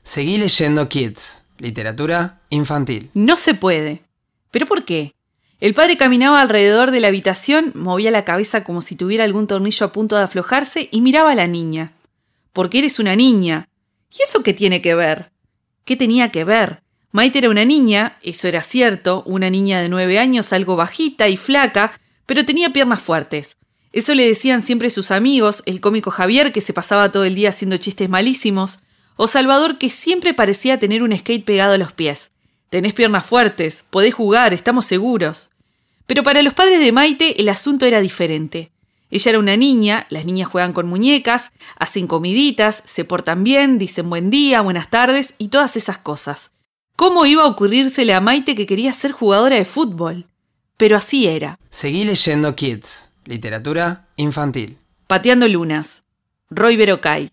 Seguí leyendo Kids, literatura infantil. No se puede. ¿Pero por qué? El padre caminaba alrededor de la habitación, movía la cabeza como si tuviera algún tornillo a punto de aflojarse y miraba a la niña. Porque eres una niña. ¿Y eso qué tiene que ver? ¿Qué tenía que ver? Maite era una niña, eso era cierto, una niña de 9 años, algo bajita y flaca, pero tenía piernas fuertes. Eso le decían siempre sus amigos, el cómico Javier, que se pasaba todo el día haciendo chistes malísimos, o Salvador, que siempre parecía tener un skate pegado a los pies. Tenés piernas fuertes, podés jugar, estamos seguros. Pero para los padres de Maite el asunto era diferente. Ella era una niña, las niñas juegan con muñecas, hacen comiditas, se portan bien, dicen buen día, buenas tardes y todas esas cosas. ¿Cómo iba a ocurrírsele a Maite que quería ser jugadora de fútbol? Pero así era. Seguí leyendo Kids, literatura infantil. Pateando lunas. Roy Berocay.